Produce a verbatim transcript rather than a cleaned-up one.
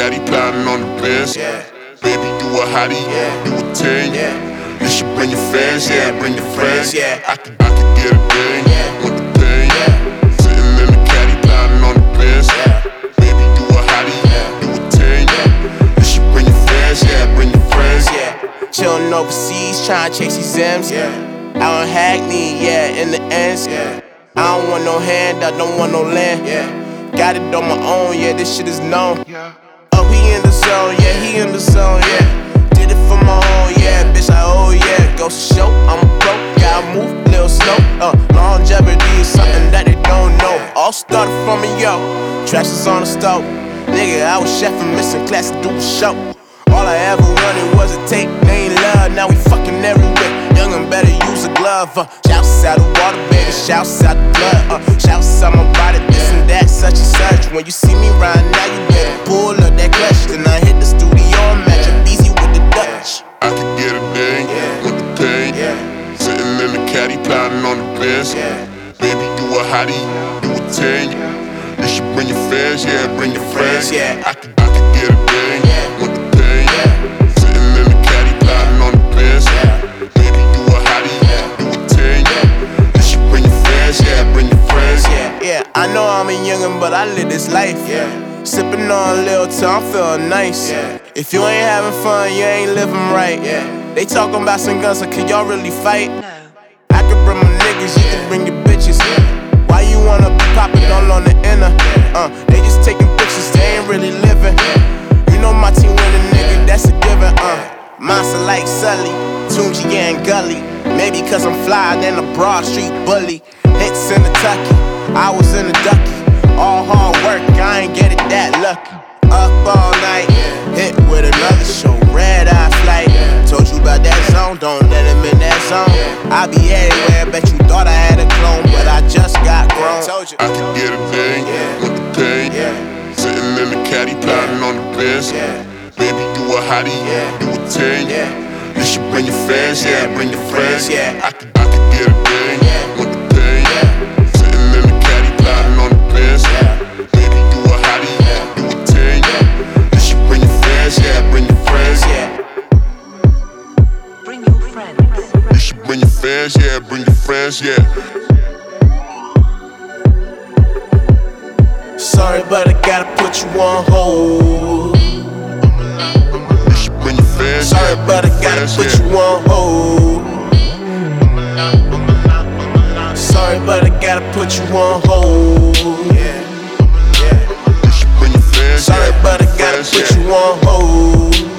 caddy, plotting on the Benz. Yeah. Baby, you a hottie, yeah. You a ten. Yeah. You should bring your fans, yeah, bring your friends. Yeah. I could, I could get a thing, yeah. With the pain. Yeah. Sitting in the caddy, plotting on the Benz. Yeah. Baby, you a hottie, yeah. You a ten. Yeah. You should bring your fans, yeah, bring your friends. Yeah. Chillin' overseas, tryna chase these M's. Yeah. Out in Hackney, yeah, in the ends. Yeah. I don't want no hand, I don't want no land. Yeah. Got it on my own, yeah, this shit is known. Yeah. Oh, he in the zone, yeah, he in the zone, yeah. Did it for my own, yeah, bitch, I owe, yeah. Go show, I'm a pro, gotta move a little slow. Uh, longevity is something that they don't know. All started from a yo, trash is on the stove. Nigga, I was chefing, missing class to do a show. All I ever wanted was a tape, they ain't love, now we fucking everywhere. Young and better use a glove, uh. Shouts out the water, baby, shouts out the blood, uh. Shouts out my body, this and that, such and such. When you see me ride, now you better pull up that clutch. Then I hit the studio and match up easy with the Dutch. I could get a ding, yeah. With the pain, yeah. Sitting in the caddy, plotting on the Benz. Yeah. Baby, you a hottie, you a ten. You should bring your fans, yeah, bring your friends. Yeah. I could, I could get a ding, yeah. With the pain, yeah. Sitting in the caddy, plotting on the Benz. Yeah. Baby, you a hottie, yeah. You a ten. Yeah. You should bring your fans, yeah, bring your friends. Yeah, yeah. I know I'm a youngin', but I live this life. Yeah. Sippin' on a little till I'm feelin' nice. Yeah. If you ain't having fun, you ain't living right. Yeah. They talking about some guns, so can y'all really fight? No. I could bring my niggas, you can bring your bitches. Yeah. Why you wanna be poppin' all on the inner? Uh, they just taking pictures, they ain't really living. You know my team winning, nigga, that's a given. Uh, monster like Sully, Tunji and Gully. Maybe cause I'm fly than a Broad Street bully. Hits in the tucky, I was in the ducky. All hard work, I ain't get it that lucky. Up all night, hit with another show, red eye flight. Told you about that zone, don't let him in that zone. I be everywhere, bet you thought I had a clone, but I just got grown. Told you I could get a thing, with the pain. Sitting in the caddy, plotting on the Benz. Baby, you a hottie, you a ten. You should bring your fans, yeah, bring your friends. I could, I could get a thing, with the pain. Sitting in the caddy, plotting on the Benz. Baby, you a hottie, you a ten. You should bring your fans, yeah, bring your friends. Bring your friends. You should bring your fans, yeah, bring your friends, yeah. sorry, but I gotta put you on hold. You should bring your fans, sorry, yeah, but I gotta fans, put yeah. you on hold. Sorry, but I gotta put you on hold. You should bring your fans, Sorry, yeah, but I bring your gotta fans, put yeah. you on hold.